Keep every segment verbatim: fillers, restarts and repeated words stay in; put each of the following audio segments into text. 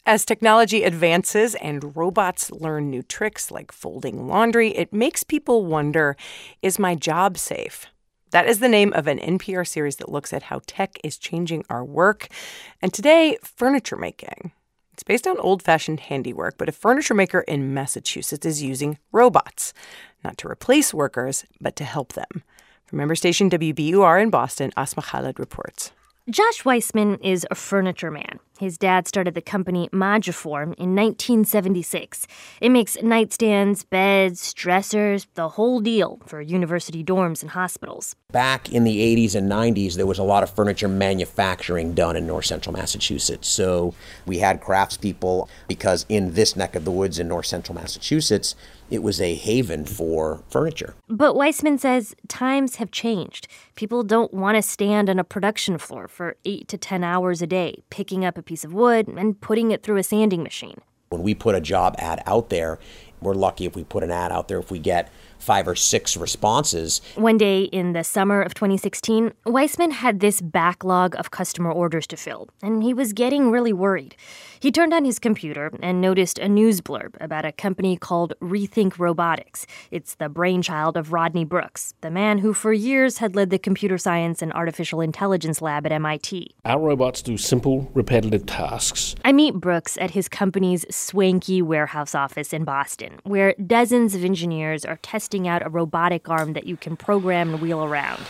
As technology advances and robots learn new tricks like folding laundry, it makes people wonder, is my job safe? That is the name of an N P R series that looks at how tech is changing our work. And today, furniture making. It's based on old-fashioned handiwork, but a furniture maker in Massachusetts is using robots, not to replace workers, but to help them. From member station W B U R in Boston, Asma Khalid reports. Josh Weissman is a furniture man. His dad started the company Majiform in nineteen seventy-six. It makes nightstands, beds, dressers, the whole deal for university dorms and hospitals. Back in the eighties and nineties, there was a lot of furniture manufacturing done in north central Massachusetts. So we had craftspeople because in this neck of the woods in north central Massachusetts, it was a haven for furniture. But Weissman says times have changed. People don't want to stand on a production floor for eight to ten hours a day, picking up a piece of wood and putting it through a sanding machine. When we put a job ad out there, we're lucky if we put an ad out there if we get five or six responses. One day in the summer of twenty sixteen, Weissman had this backlog of customer orders to fill, and he was getting really worried. He turned on his computer and noticed a news blurb about a company called Rethink Robotics. It's the brainchild of Rodney Brooks, the man who for years had led the computer science and artificial intelligence lab at M I T. Our robots do simple, repetitive tasks. I meet Brooks at his company's swanky warehouse office in Boston, where dozens of engineers are testing out a robotic arm that you can program and wheel around.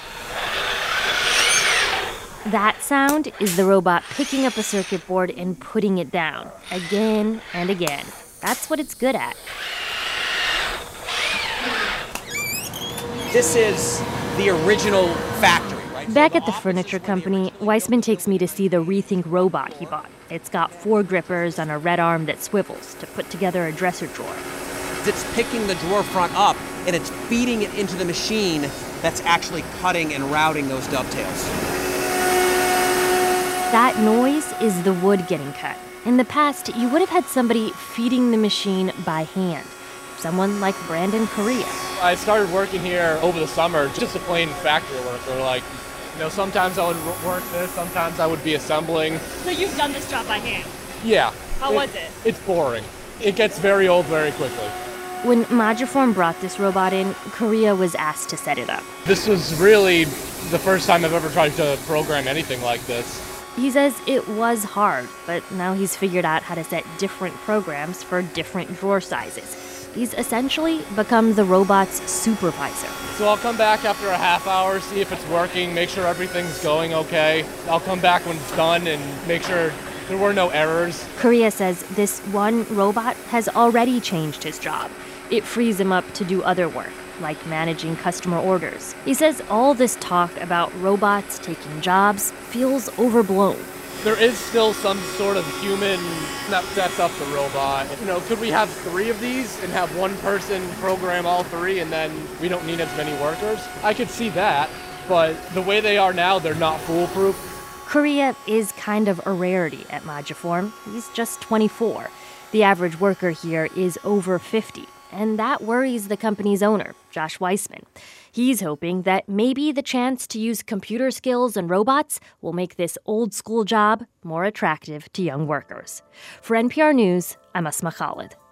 That sound is the robot picking up a circuit board and putting it down again and again. That's what it's good at. This is the original factory, right? Back at the furniture company, Weissman takes me to see the Rethink robot he bought. It's got four grippers on a red arm that swivels to put together a dresser drawer. It's picking the drawer front up, and it's feeding it into the machine that's actually cutting and routing those dovetails. That noise is the wood getting cut. In the past, you would have had somebody feeding the machine by hand. Someone like Brandon Correa. I started working here over the summer, just a plain factory worker. Like, you know, sometimes I would work this, sometimes I would be assembling. So you've done this job by hand? Yeah. How it, was it? It's boring. It gets very old very quickly. When Majiform brought this robot in, Correa was asked to set it up. This was really the first time I've ever tried to program anything like this. He says it was hard, but now he's figured out how to set different programs for different drawer sizes. He's essentially become the robot's supervisor. So I'll come back after a half hour, see if it's working, make sure everything's going okay. I'll come back when it's done and make sure there were no errors. Correa says this one robot has already changed his job. It frees him up to do other work, like managing customer orders. He says all this talk about robots taking jobs feels overblown. There is still some sort of human that sets up the robot. You know, could we have three of these and have one person program all three and then we don't need as many workers? I could see that, but the way they are now, they're not foolproof. Correa is kind of a rarity at Majiform. He's just twenty-four. The average worker here is over fifty, and that worries the company's owner, Josh Weissman. He's hoping that maybe the chance to use computer skills and robots will make this old-school job more attractive to young workers. For N P R News, I'm Asma Khalid.